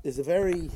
There's a very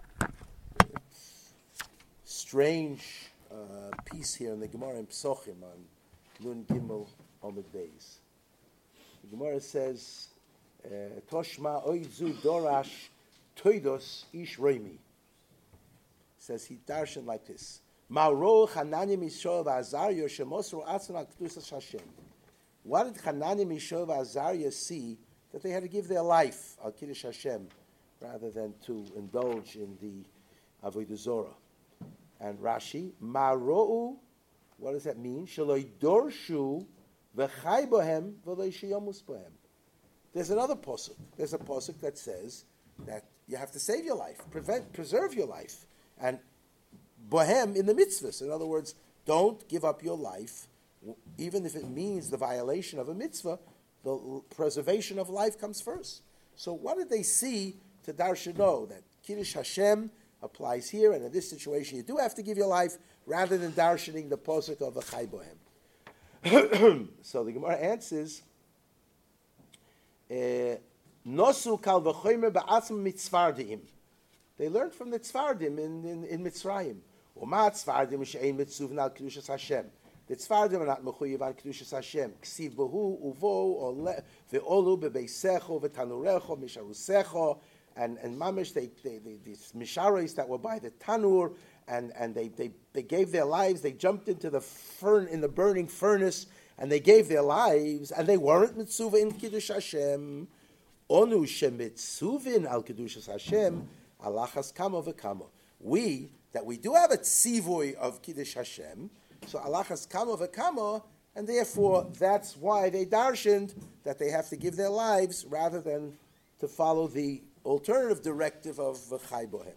strange piece here in the Gemara in Psochim on Nun Gimel Omid Beis. The Gemara says, Toshma oizu dorash toidos ish roimi. Says he darshan like this. Ma'ro Chananya Mishael v'Azariah shemosru atzon al kedusas Hashem. What did Chananya, Mishael, and Azariah see that they had to give their life al Kiddush Hashem rather than to indulge in the Avodah Zorah? And Rashi, Ma'ro'u, what does that mean? Shaloi dorshu v'chai bohem v'loi sheyomus bohem. There's another posuk. There's a posuk that says that you have to save your life, preserve your life, and bohem in the mitzvahs. In other words, don't give up your life. Even if it means the violation of a mitzvah, the preservation of life comes first. So what did they see to darshan know that Kiddush Hashem applies here, and in this situation you do have to give your life, rather than darshaning the posuk of V'chai bohem? So the Gemara answers, Nosu kal v'chomer ba'atzm mitzvardim. They learned from the tzvardim in Mitzrayim. U'ma tzvardim she'ein mitzuvin al Kedushas Hashem. The tzvardim are not mechuyev on Kedushas Hashem. Ksiv bohu uvo ve'olu bebeisecho v'tanurecho misharusecho, and mamish these misharos that were by the tanur, and they gave their lives. They jumped into the in the burning furnace, and they gave their lives, and they weren't mitzuva in Kiddush Hashem. Onu shemitzuvin al Kedushas Hashem alachas kamo v'kamo. We do have a tzivui of Kiddush Hashem. So alachas kamo v'kamo, and therefore that's why they darshaned that they have to give their lives rather than to follow the alternative directive of v'chai bohem.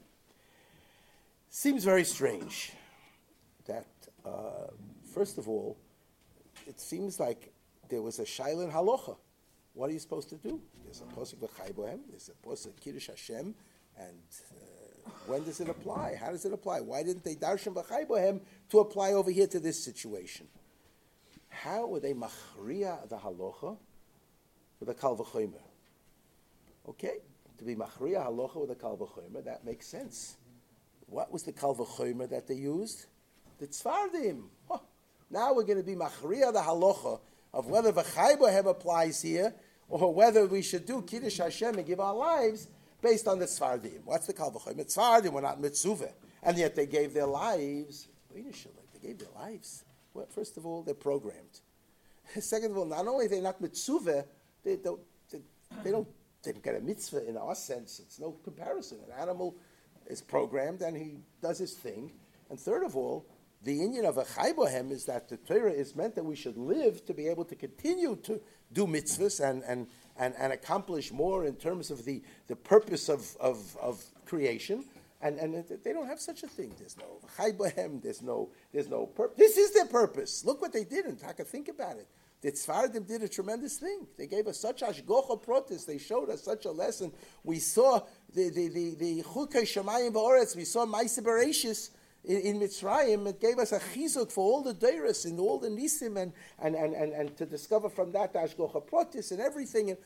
Seems very strange that, first of all, it seems like there was a shaila in halacha. What are you supposed to do? There's a posuk v'chai bohem, there's a posuk Kiddush Hashem, and when does it apply? How does it apply? Why didn't they darshan v'chai bohem to apply over here to this situation? How were they machriya the halacha with a kal v'chomer? Okay, to be machriya halacha with a kal v'chomer, that makes sense. What was the kal v'chomer that they used? The tzvardim. Oh, now we're going to be machriya the halacha of whether v'chai bohem applies here or whether we should do Kiddush Hashem and give our lives based on the tzvardim. What's the kal v'chomer? Tzvardim were not mitzuvah, and yet they gave their lives. They gave their lives. Well, first of all, they're programmed. Second of all, not only are they not mitzuvah, they don't get a mitzvah in our sense. It's no comparison. An animal is programmed and he does his thing. And third of all, the inyan of a chai bohem is that the Torah is meant that we should live to be able to continue to do mitzvahs and accomplish more in terms of the purpose of creation. And they don't have such a thing. There's no chai bohem. There's no purpose. This is their purpose. Look what they did in Taka. Think about it. The Tzfardim did a tremendous thing. They gave us such ashgocha protest. They showed us such a lesson. We saw the chukei shamayim va'oretz. We saw Ma'aseh Bereishis in Mitzrayim. It gave us a chizuk for all the deiros and all the nisim and to discover from that the ashgocha protest and everything. And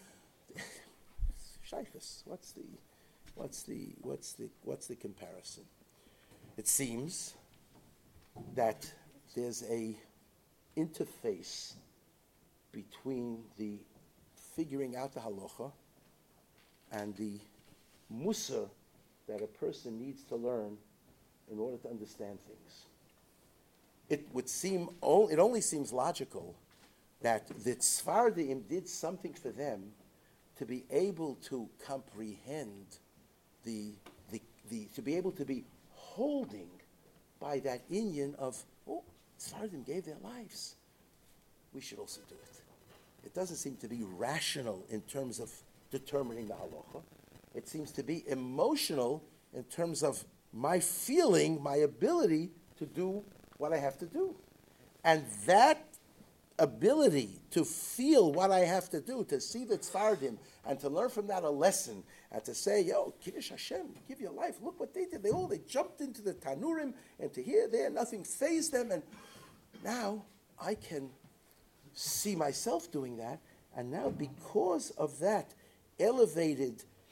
shaykhus, what's the comparison? It seems that there's a interface between the figuring out the halacha and the musar that a person needs to learn in order to understand things. It only seems logical that the Tzfardim did something for them to be able to comprehend to be able to be holding by that inyan of, Tzfardim gave their lives. We should also do it. It doesn't seem to be rational in terms of determining the halacha. It seems to be emotional in terms of my feeling, my ability to do what I have to do. And that ability to feel what I have to do, to see the tzfardim, and to learn from that a lesson, and to say, Kiddush Hashem, give your life. Look what they did. They jumped into the tanurim, and to here, there, nothing fazed them. And now I can see myself doing that. And now because of that elevated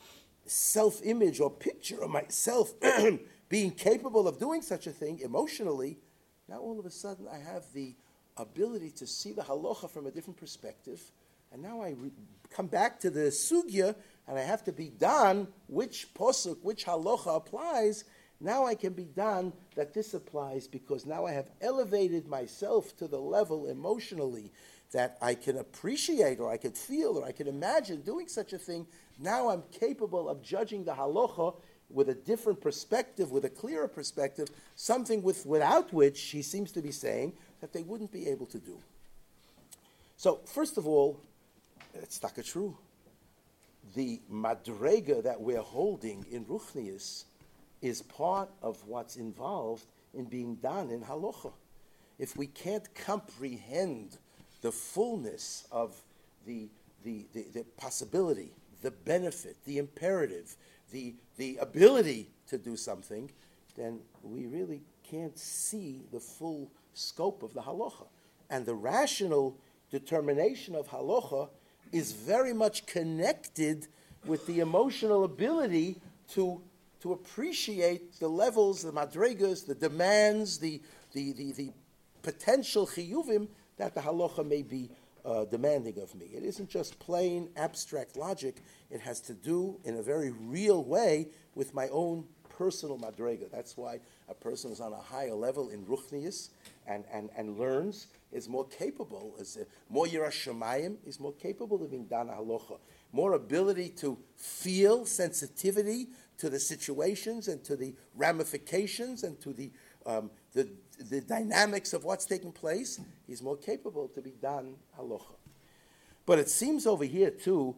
self-image or picture of myself being capable of doing such a thing emotionally, now all of a sudden I have the ability to see the halacha from a different perspective, and now I come back to the sugya, and I have to be done which posuk, which halacha applies. Now I can be done that this applies because now I have elevated myself to the level emotionally that I can appreciate or I can feel or I can imagine doing such a thing. Now I'm capable of judging the halacha with a different perspective, with a clearer perspective, something without which he seems to be saying that they wouldn't be able to do. So first of all, it's not true. The madrega that we're holding in Ruchnius is part of what's involved in being done in halacha. If we can't comprehend the fullness of the possibility, the benefit, the imperative, the ability to do something, then we really can't see the full scope of the halacha. And the rational determination of halacha is very much connected with the emotional ability to appreciate the levels, the madregas, the demands, the potential chiyuvim that the halacha may be demanding of me. It isn't just plain abstract logic. It has to do in a very real way with my own personal madrega. That's why a person is on a higher level in Ruchnius and learns, is more capable, is more Yirash Shamayim, is more capable of being dana halacha. More ability to feel sensitivity to the situations and to the ramifications and to the dynamics of what's taking place. He's more capable to be done halacha. But it seems over here too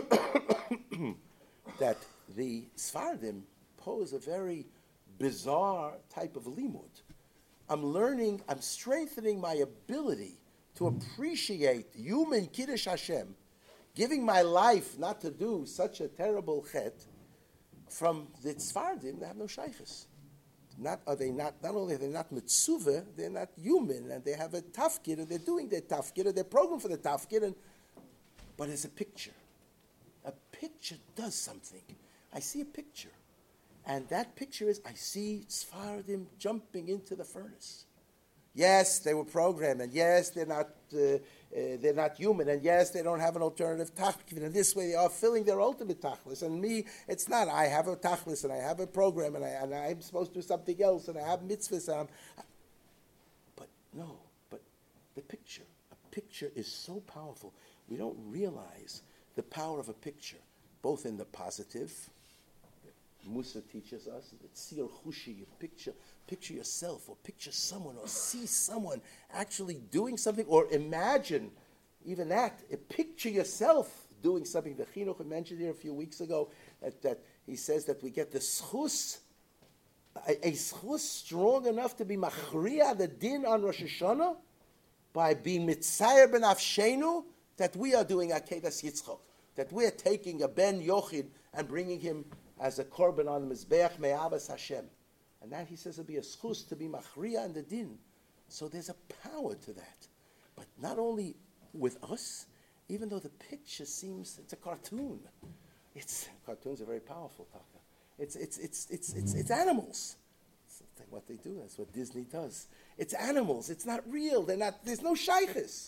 that the Sfardim pose a very bizarre type of limud. I'm strengthening my ability to appreciate human Kiddush Hashem, giving my life not to do such a terrible chet. From the Tzfardim, they have no shaykhs. Not only are they not mitzuvah, they're not human, and they have a tafkid, and they're doing their tafkid, and they're programmed for the tafkid, but it's a picture. A picture does something. I see a picture, and that picture is, I see Tzfardim jumping into the furnace. Yes, they were programmed, and yes, they're not human, and yes, they don't have an alternative tachlis, and this way they are filling their ultimate tachlis. And me, it's not. I have a tachlis, and I have a program, and I'm supposed to do something else, and I have mitzvahs, but the picture. A picture is so powerful. We don't realize the power of a picture, both in the positive. Musa teaches us that tzir chushi, you picture yourself, or picture someone, or see someone actually doing something, or imagine even that. Picture yourself doing something. The Chinuch mentioned here a few weeks ago that he says that we get the schus, a schus strong enough to be machriya the din on Rosh Hashanah by being mitzayer ben afshenu that we are doing Akedas Yitzchok, that we are taking a ben Yochid and bringing him as a korban on the Mizbeach Me'avas Hashem. And that, he says, will be a schus to be machriya and the din. So there's a power to that. But not only with us, even though the picture seems, it's a cartoon. Cartoons are very powerful, Taka. It's animals. It's what they do, that's what Disney does. It's animals, it's not real, there's no shaykhis.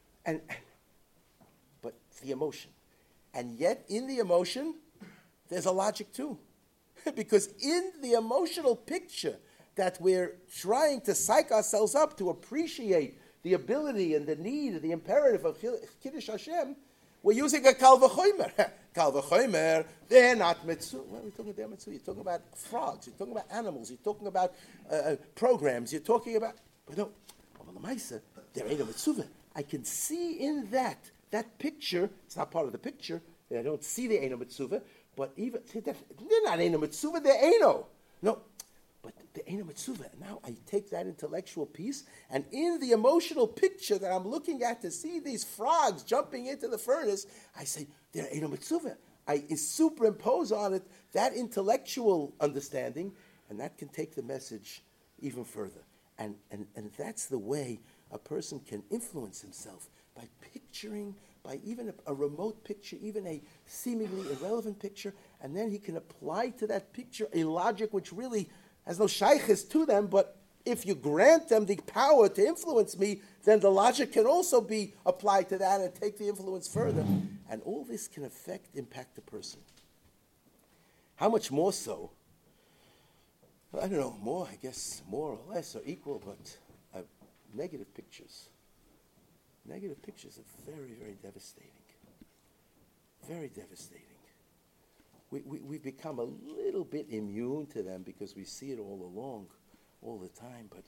But the emotion. And yet, in the emotion, there's a logic too. Because in the emotional picture that we're trying to psych ourselves up to appreciate the ability and the need and the imperative of Kiddush Hashem, we're using a Kal V'chomer. Kal V'chomer, they're not mitzvah. What are we talking about mitzvah? You're talking about frogs, you're talking about animals, you're talking about programs, you're talking about... But no, there ain't a mitzvah. I can see in that picture, it's not part of the picture, I don't see the Eino Mitzvah, but even, they're not Eino Mitzvah, they're Eino. No, but the Eino Mitzvah, now I take that intellectual piece, and in the emotional picture that I'm looking at to see these frogs jumping into the furnace, I say, they're Eino Mitzvah. I superimpose on it that intellectual understanding, and that can take the message even further. And that's the way a person can influence himself, by picturing, by even a remote picture, even a seemingly irrelevant picture, and then he can apply to that picture a logic which really has no shaykhis to them, but if you grant them the power to influence me, then the logic can also be applied to that and take the influence further. And all this can impact the person. How much more so? I don't know, more, I guess, more or less or equal, but negative pictures. Negative pictures are very, very devastating. Very devastating. We've become a little bit immune to them because we see it all along, all the time, but,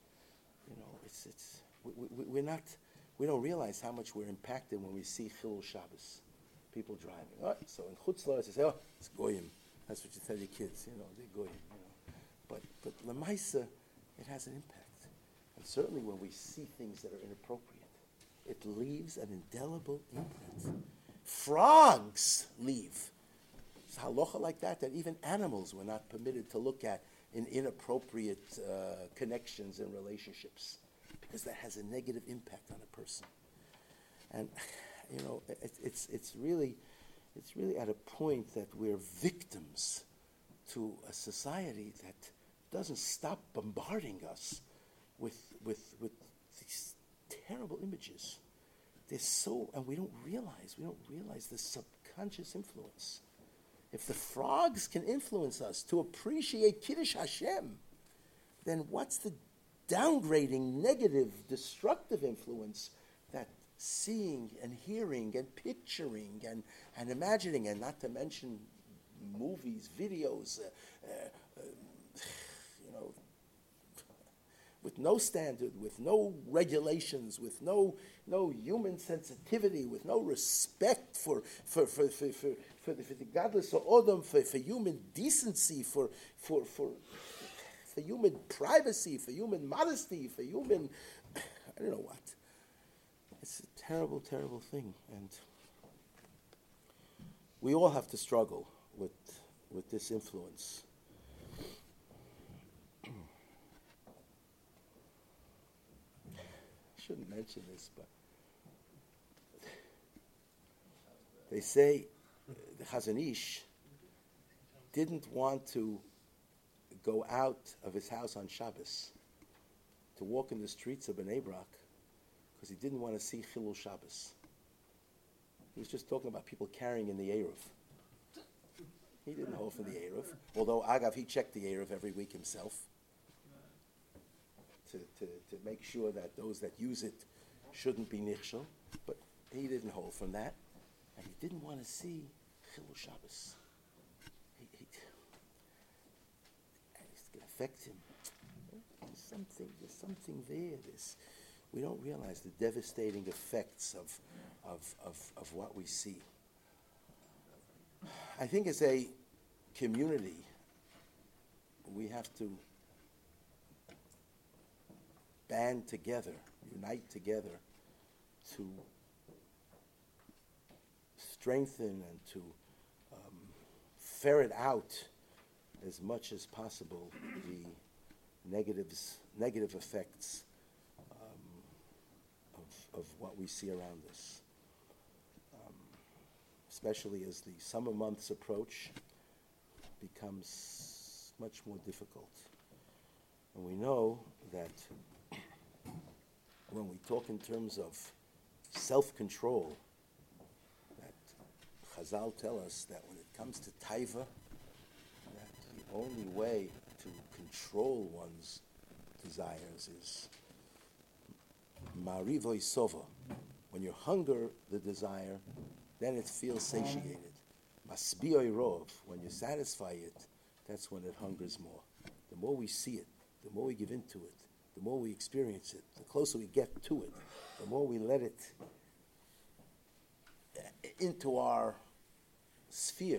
we don't realize how much we're impacted when we see Chilul Shabbos, people driving. Oh, so in Chutz La'aretz, they say, oh, it's Goyim. That's what you tell your kids, they're Goyim. But Lamaisa, it has an impact. And certainly when we see things that are inappropriate, it leaves an indelible imprint. Frogs leave. It's halacha like that even animals were not permitted to look at in inappropriate connections and relationships, because that has a negative impact on a person. And it's really at a point that we're victims to a society that doesn't stop bombarding us with these terrible images. They're and we don't realize the subconscious influence. If the frogs can influence us to appreciate Kiddush Hashem, then what's the downgrading, negative, destructive influence that seeing and hearing and picturing and imagining, and not to mention movies, videos, with no standard, with no regulations, with no human sensitivity, with no respect for the godless or Odom, for human decency, for human privacy, for human modesty, for human, I don't know what. It's a terrible, terrible thing, and we all have to struggle with this influence. I shouldn't mention this, but they say the Chazon Ish didn't want to go out of his house on Shabbos to walk in the streets of Bnei Brak because he didn't want to see Chilul Shabbos. He was just talking about people carrying in the Eruv. He didn't hold for the Eruv, although Agav, he checked the Eruv every week himself to make sure that those that use it shouldn't be nichshel, but he didn't hold from that, and he didn't want to see Chilul Shabbos. It's going to affect him. There's something there. We don't realize the devastating effects of what we see. I think as a community, we have to band together, unite together to strengthen and to ferret out as much as possible the negative effects of what we see around us. Especially as the summer months approach, becomes much more difficult. And we know that when we talk in terms of self-control, that Chazal tell us that when it comes to taiva, that the only way to control one's desires is marivoy sova. When you hunger the desire, then it feels satiated. Masbioi rov, when you satisfy it, that's when it hungers more. The more we see it, the more we give into it, the more we experience it, the closer we get to it, the more we let it into our sphere,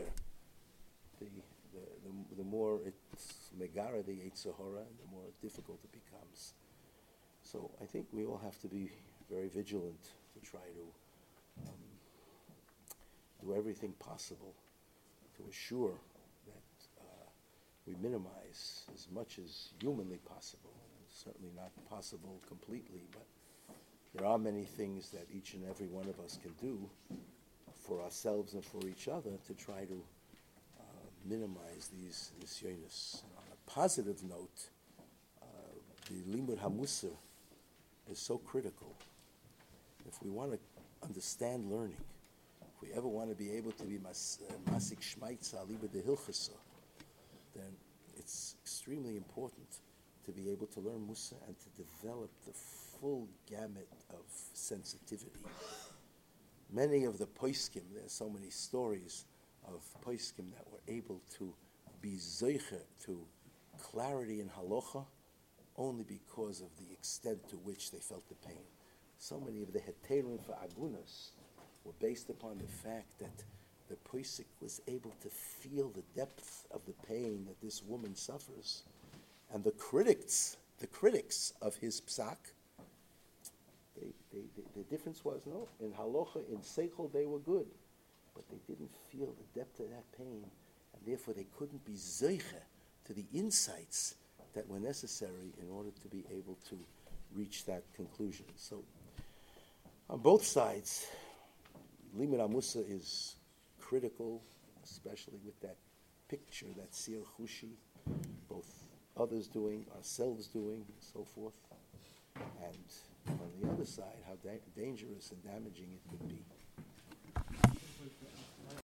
the more it's megara, the Yetzer Hara, and the more difficult it becomes. So I think we all have to be very vigilant to try to do everything possible to assure that we minimize as much as humanly possible. It's certainly not possible completely, but there are many things that each and every one of us can do for ourselves and for each other to try to minimize these nisyonos. On a positive note, the limud hamusar is so critical. If we want to understand learning, if we ever want to be able to be masik shmaitza aliba de hilchasa, then it's extremely important to be able to learn Musa and to develop the full gamut of sensitivity. Many of the poiskim, there's so many stories of poiskim that were able to be zeicher to clarity in halacha only because of the extent to which they felt the pain. So many of the heterim for agunas were based upon the fact that the poisik was able to feel the depth of the pain that this woman suffers. And the critics of his psak, the difference was, no, in halacha, in seichel, they were good, but they didn't feel the depth of that pain, and therefore they couldn't be zeicher to the insights that were necessary in order to be able to reach that conclusion. So, on both sides, limud hamusa is critical, especially with that picture, that sir chushi, both others doing, ourselves doing, and so forth. And on the other side, how dangerous and damaging it could be.